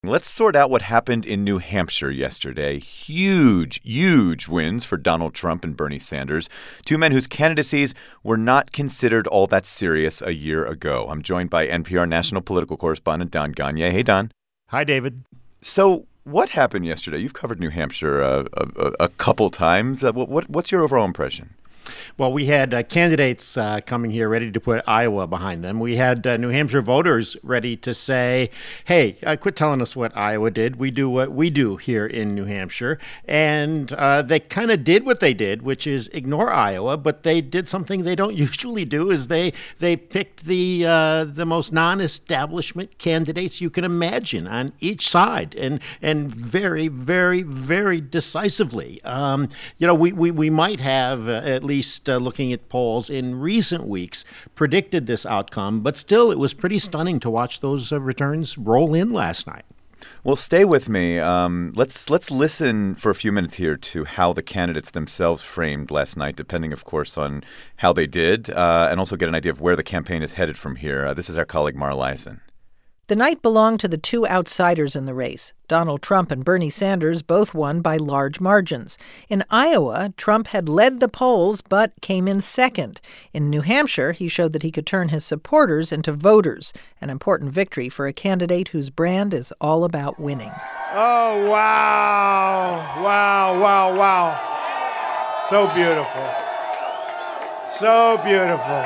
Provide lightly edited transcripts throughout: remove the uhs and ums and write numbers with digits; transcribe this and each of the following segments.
Let's sort out what happened in New Hampshire yesterday. Huge wins for Donald Trump and Bernie Sanders, two men whose candidacies were not considered all that serious a year ago. I'm joined by NPR national political correspondent Don Gonyea. Hey, Don. Hi, David. So what happened yesterday? You've covered New Hampshire a couple times. What's your overall impression? Well, we had candidates coming here ready to put Iowa behind them. We had New Hampshire voters ready to say, hey, quit telling us what Iowa did. We do what we do here in New Hampshire. And they kind of did what they did, which is ignore Iowa. But they did something they don't usually do, is they picked the most non-establishment candidates you can imagine on each side, and very, very, very decisively. We might have at least looking at polls in recent weeks, predicted this outcome, but still it was pretty stunning to watch those returns roll in last night. Well, stay with me. Let's listen for a few minutes here to how the candidates themselves framed last night, depending, of course, on how they did, and also get an idea of where the campaign is headed from here. This is our colleague Mara Liasson. The night belonged to the two outsiders in the race. Donald Trump and Bernie Sanders both won by large margins. In Iowa, Trump had led the polls but came in second. In New Hampshire, he showed that he could turn his supporters into voters, an important victory for a candidate whose brand is all about winning. Oh, wow. Wow. So beautiful. So beautiful.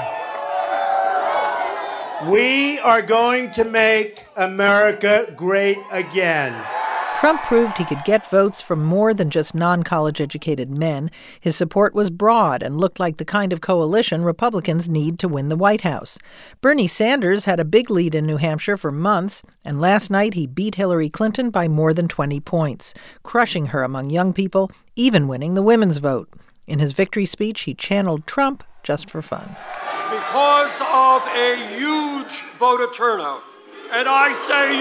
We are going to make America great again. Trump proved he could get votes from more than just non-college educated men. His support was broad and looked like the kind of coalition Republicans need to win the White House. Bernie Sanders had a big lead in New Hampshire for months, and last night he beat Hillary Clinton by more than 20 points, crushing her among young people, even winning the women's vote. In his victory speech, he channeled Trump just for fun. Because of a huge voter turnout, and I say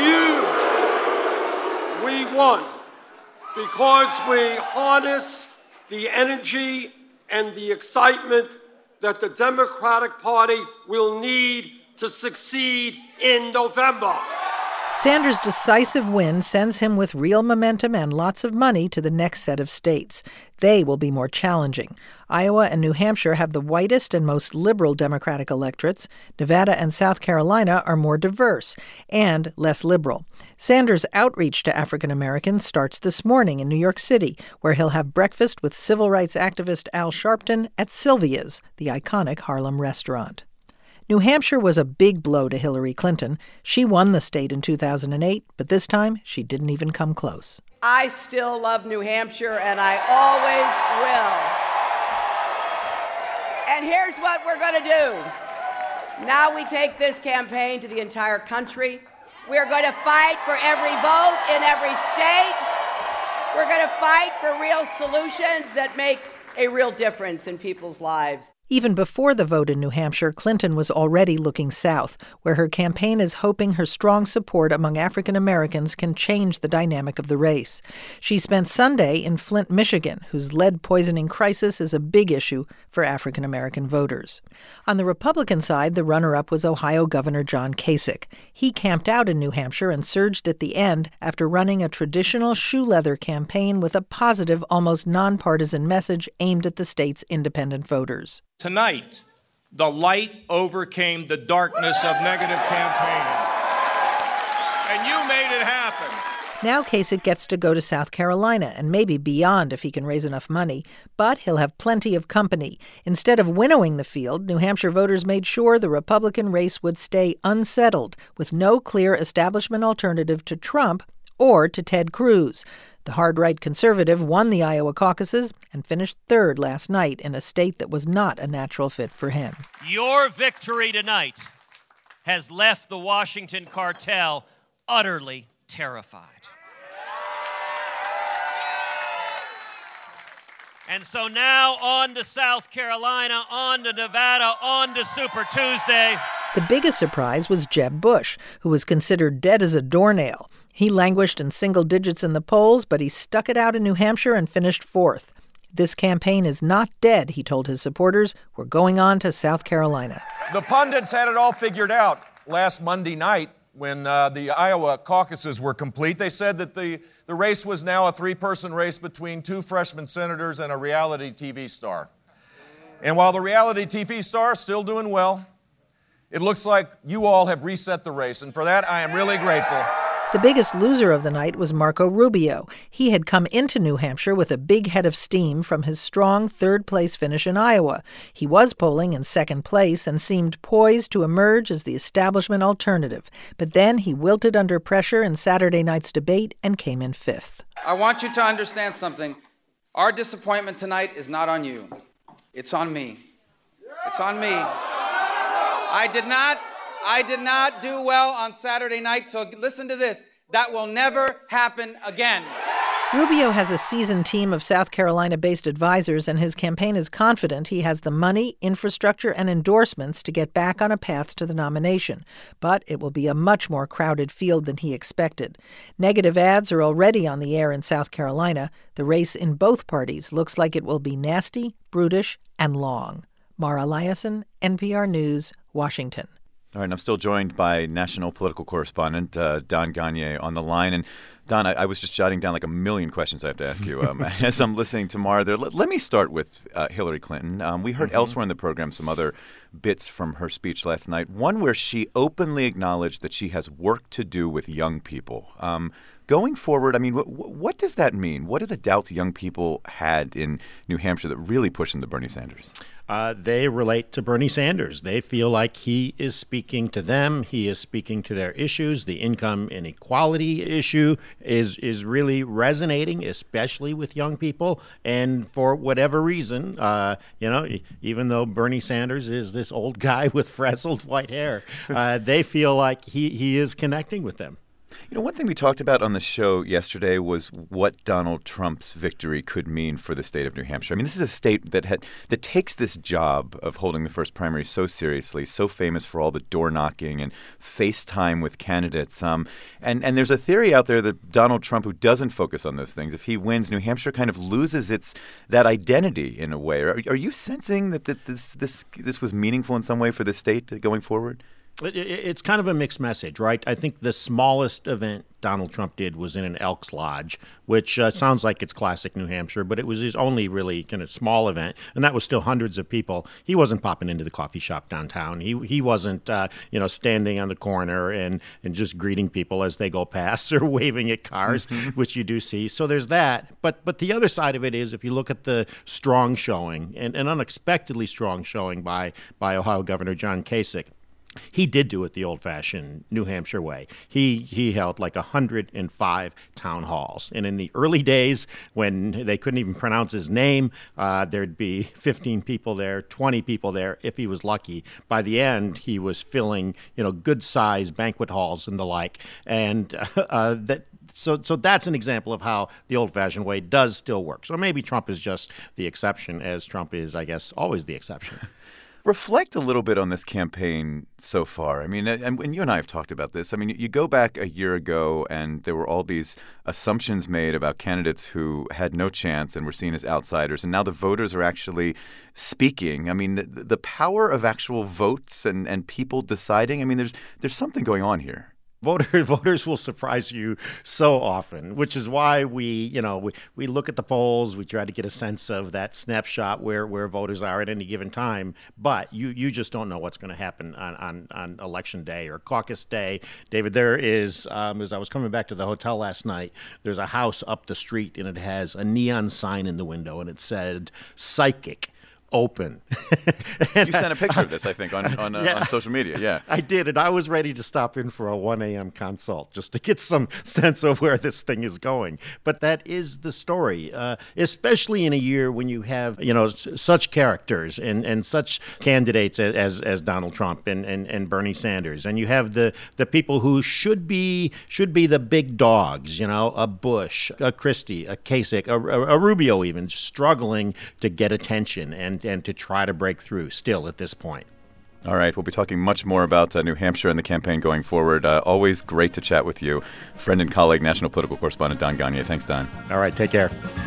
huge, we won. Because we harnessed the energy and the excitement that the Democratic Party will need to succeed in November. Sanders' decisive win sends him with real momentum and lots of money to the next set of states. They will be more challenging. Iowa and New Hampshire have the whitest and most liberal Democratic electorates. Nevada and South Carolina are more diverse and less liberal. Sanders' outreach to African Americans starts this morning in New York City, where he'll have breakfast with civil rights activist Al Sharpton at Sylvia's, the iconic Harlem restaurant. New Hampshire was a big blow to Hillary Clinton. She won the state in 2008, but this time she didn't even come close. I still love New Hampshire, and I always will. And here's what we're going to do. Now we take this campaign to the entire country. We're going to fight for every vote in every state. We're going to fight for real solutions that make a real difference in people's lives. Even before the vote in New Hampshire, Clinton was already looking south, where her campaign is hoping her strong support among African Americans can change the dynamic of the race. She spent Sunday in Flint, Michigan, whose lead poisoning crisis is a big issue for African American voters. On the Republican side, the runner-up was Ohio Governor John Kasich. He camped out in New Hampshire and surged at the end after running a traditional shoe leather campaign with a positive, almost nonpartisan message aimed at the state's independent voters. Tonight, the light overcame the darkness of negative campaigning. And you made it happen. Now Kasich gets to go to South Carolina and maybe beyond if he can raise enough money, but he'll have plenty of company. Instead of winnowing the field, New Hampshire voters made sure the Republican race would stay unsettled, with no clear establishment alternative to Trump or to Ted Cruz. The hard-right conservative won the Iowa caucuses and finished third last night in a state that was not a natural fit for him. Your victory tonight has left the Washington cartel utterly terrified. And so now on to South Carolina, on to Nevada, on to Super Tuesday. The biggest surprise was Jeb Bush, who was considered dead as a doornail. He languished in single digits in the polls, but he stuck it out in New Hampshire and finished fourth. This campaign is not dead, he told his supporters. We're going on to South Carolina. The pundits had it all figured out last Monday night. when the Iowa caucuses were complete. They said that the race was now a three-person race between two freshman senators and a reality TV star. And while the reality TV star is still doing well, it looks like you all have reset the race. And for that, I am really grateful. The biggest loser of the night was Marco Rubio. He had come into New Hampshire with a big head of steam from his strong third-place finish in Iowa. He was polling in second place and seemed poised to emerge as the establishment alternative. But then he wilted under pressure in Saturday night's debate and came in fifth. I want you to understand something. Our disappointment tonight is not on you. It's on me. It's on me. I did not do well on Saturday night, so listen to this. That will never happen again. Rubio has a seasoned team of South Carolina-based advisors, and his campaign is confident he has the money, infrastructure, and endorsements to get back on a path to the nomination. But it will be a much more crowded field than he expected. Negative ads are already on the air in South Carolina. The race in both parties looks like it will be nasty, brutish, and long. Mara Liasson, NPR News, Washington. All right, and I'm still joined by national political correspondent Don Gagné on the line. And Don, I was just jotting down like a million questions I have to ask you as I'm listening to Mara there. Let me start with Hillary Clinton. We heard elsewhere in the program some other bits from her speech last night, one where she openly acknowledged that she has work to do with young people. Going forward, I mean, what does that mean? What are the doubts young people had in New Hampshire that really pushed them to Bernie Sanders? They relate to Bernie Sanders. They feel like he is speaking to them. He is speaking to their issues. The income inequality issue is really resonating, especially with young people. And for whatever reason, even though Bernie Sanders is this old guy with frazzled white hair, they feel like he is connecting with them. You know, one thing we talked about on the show yesterday was what Donald Trump's victory could mean for the state of New Hampshire. I mean, this is a state that takes this job of holding the first primary so seriously, so famous for all the door knocking and FaceTime with candidates. And there's a theory out there that Donald Trump, who doesn't focus on those things, if he wins, New Hampshire kind of loses that identity in a way. Are you sensing that this was meaningful in some way for the state going forward? It's kind of a mixed message, right? I think the smallest event Donald Trump did was in an Elks Lodge, which sounds like it's classic New Hampshire, but it was his only really kind of small event, and that was still hundreds of people. He wasn't popping into the coffee shop downtown. He wasn't, standing on the corner and just greeting people as they go past or waving at cars, which you do see. So there's that. But the other side of it is, if you look at the strong showing, and an unexpectedly strong showing by Ohio Governor John Kasich, he did do it the old-fashioned New Hampshire way. He held like 105 town halls. And in the early days, when they couldn't even pronounce his name, there'd be 15 people there, 20 people there, if he was lucky. By the end, he was filling, good-sized banquet halls and the like. And So that's an example of how the old-fashioned way does still work. So maybe Trump is just the exception, as Trump is, I guess, always the exception. Reflect a little bit on this campaign so far. I mean, and you and I have talked about this. I mean, you go back a year ago and there were all these assumptions made about candidates who had no chance and were seen as outsiders. And now the voters are actually speaking. I mean, the power of actual votes and people deciding. I mean, there's something going on here. Voters will surprise you so often, which is why we look at the polls. We try to get a sense of that snapshot where voters are at any given time. But you just don't know what's going to happen on election day or caucus day. David, there is, as I was coming back to the hotel last night, there's a house up the street, and it has a neon sign in the window, and it said "Psychic Open." You sent a picture of this, I think, on social media. Yeah, I did, and I was ready to stop in for a 1 a.m. consult just to get some sense of where this thing is going. But that is the story, especially in a year when you have such characters and such candidates as Donald Trump and Bernie Sanders, and you have the people who should be the big dogs, a Bush, a Christie, a Kasich, a Rubio, even struggling to get attention and to try to break through still at this point. All right. We'll be talking much more about New Hampshire and the campaign going forward. Always great to chat with you. Friend and colleague, national political correspondent Don Gagné. Thanks, Don. All right. Take care.